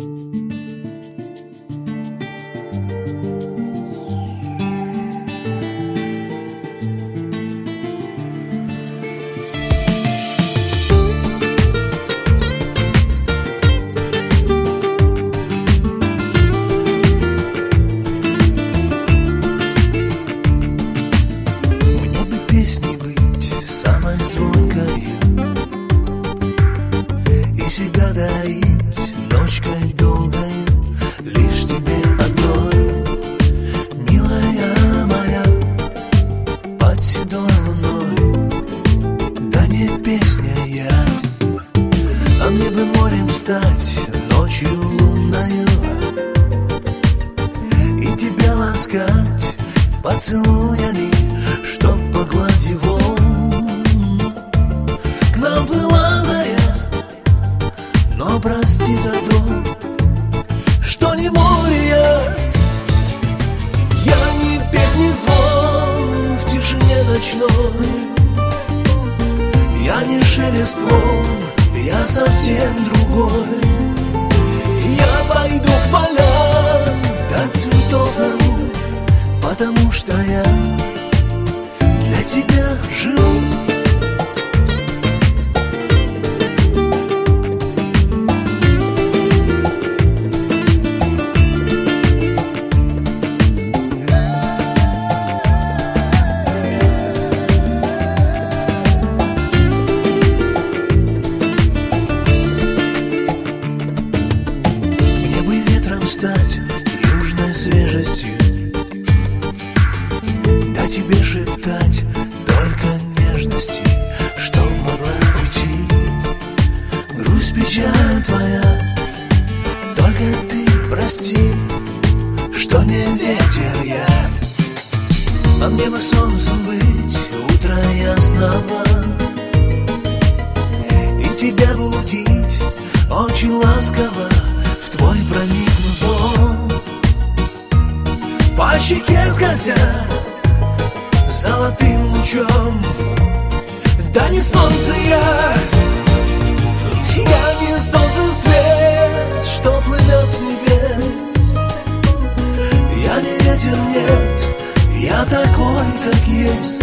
Песней быть самой звонкой и себя дарить ночкой долгой лишь тебе одной, милая моя, под седой луной. Да не песня я, а мне бы морем стать ночью лунною и тебя ласкать поцелуями, чтоб погладь волн. К нам плыла заря, но прости за то, что не море я. Я не песни звон в тишине ночной, я не шелест волн, я совсем другой. Я пойду в поля, до цветов гору, потому что я для тебя живу. Мне бы ветром стать, южной свежестью, да тебе шептать только нежности, чтоб могла уйти грусть, печаль твоя. Только ты прости, что не ветер я. А мне бы солнцем быть утра ясного и тебя будить очень ласково, в твой проникнув дом, по щеке скользя золотым лучом. Да не солнце я не солнце свет, что плывет с небес. Я не ветер, нет, я такой, как есть.